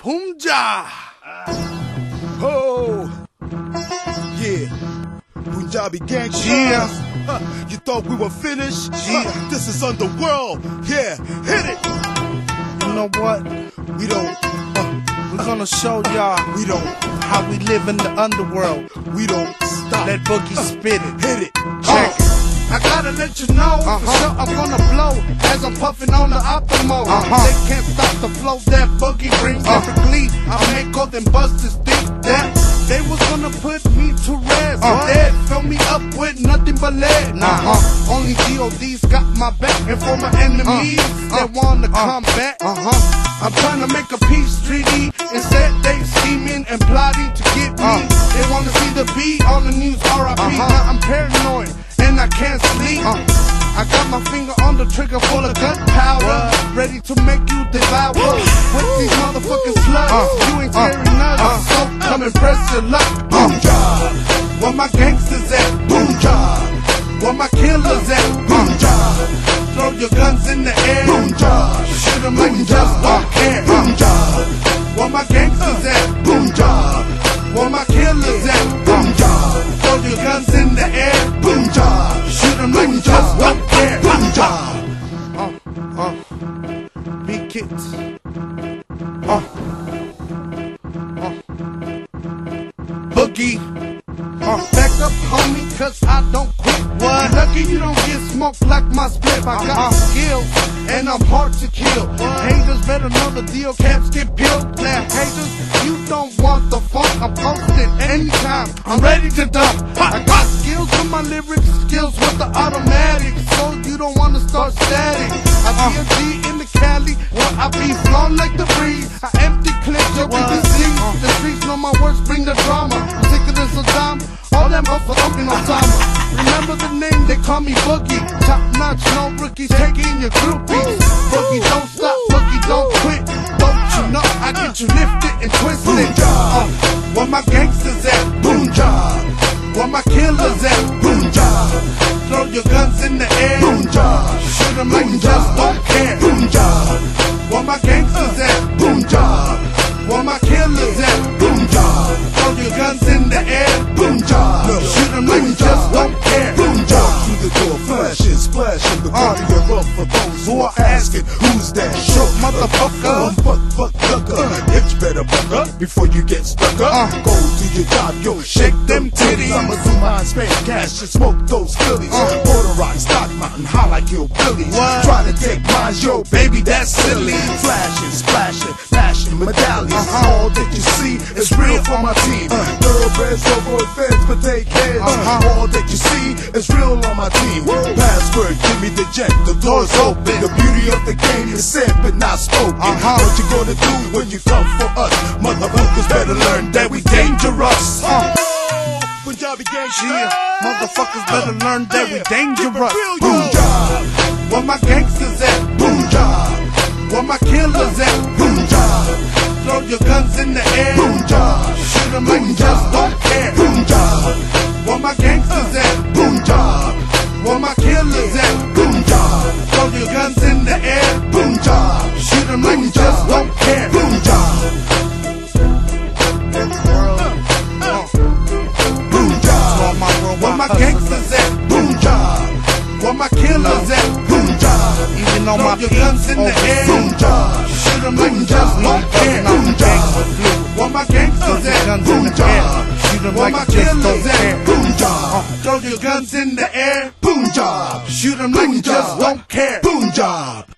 Punjab. Oh, yeah. Punjabi gangsters. Yeah. You thought we were finished? Yeah. This is Underworld. Yeah, hit it. You know what? We don't. We're gonna show y'all We don't. how we live in the underworld. We don't stop. Let Boogie spit it. Hit it. Check it. I gotta let you know, for sure I'm gonna blow as I'm puffing on the optimal. They can't stop the flow that Boogie brings lyrically. I make all them busters think that they was gonna put me to rest. Instead, fill me up with nothing but lead. Only G.O.D's got my back, and for my enemies that wanna combat, I'm trying to make a peace treaty. Instead, they scheming and plotting to get me. They wanna see the B on the news, R.I.P. Now I'm paranoid and I can't sleep. I got my finger on the trigger full of gunpowder, ready to make you devour. With these motherfucking slugs, you ain't carrying nothing, so come and press your luck. Boom job, where my gangsters at? Boom job, where my killers at? Boom job, throw your guns in the air. Boom job, shoot 'em like you just don't care. Boom job, where my gangsters at? Boom job, where my killers at? Boom job, throw your guns in the air. Boom job, shoot 'em like you just don't care. Boom job. Big kids. Boogie. Back up, homie, cause I don't quit. What? Lucky you don't get smoked like my split. I got skills, and I'm hard to kill. Haters better know the deal, caps get peeled. Now, haters, you don't want the funk. I'm posted anytime, I'm ready to dump. I got skills with my lyrics, skills with the automatic, so you don't wanna start static. I be a G in the Cali, where I be flown like the breeze. I empty clips, you'll be disease. The streets know my words bring the drama. I'm sicker than Saddam, all them motherfucking Osama. Remember the name, they call me Boogie. Top notch, no rookies, taking your groupies. Boogie don't stop, Boogie don't quit. Don't you know I get you lifted and twisted. Where my gangsters at? Boom job. Where my killers at? Boom job. Throw your guns in the air. Boom job. Shoot 'em like you just don't care. Boom job. Where my gangsters at? Boom job. Where my killers at? Boom job. Throw your guns in the air. Boom job. Shoot 'em like you just don't care. Boom job. Through the door, flashing, splashing. The party erupt for those who are asking, who's that shook motherfucker? Fuck, ducker. Bitch, better buck up before you get stuck up. Go to your job, yo, shake them titties. I'ma do mine, spend cash and smoke those Phillies. Border rock, stock mountain, high like hillbillies. Try to take mine, yo, baby, that's silly. Flashing, splashing, flashing medallions. All that you see is real for my team. Thoroughbreds over feds, but take heads. All that you see is real on my team. Password, give me the jet, the door's open. The beauty of the game is said but not spoken. What you gonna do when you come for us? Motherfuckers better learn that we dangerous. Punjabi gangsters, Motherfuckers better learn that we dangerous. boom job. Where my gangsters at? Boom job. Where my killers at? Boom job. Throw your guns in the air. Boom job. Shoot 'em like you just don't care. Boom job. Where my gangsters at? Boom job. Where my killers at? Boom job. Throw your guns in the air. Boom job. Shoot 'em like you just don't care. Boom job. Boom job. Where my gangsters at? Boom job. Where my killers at? Boom job. Even on my Throw your guns in the air. Boom job. Shoot 'em like you just don't care. Boom job. Where my gangsters at? Boom job. Shoot 'em Where like my you just don't killers at? care. Boom job. Throw your guns in the air. Boom job. Shoot 'em like you just don't care. Boom job.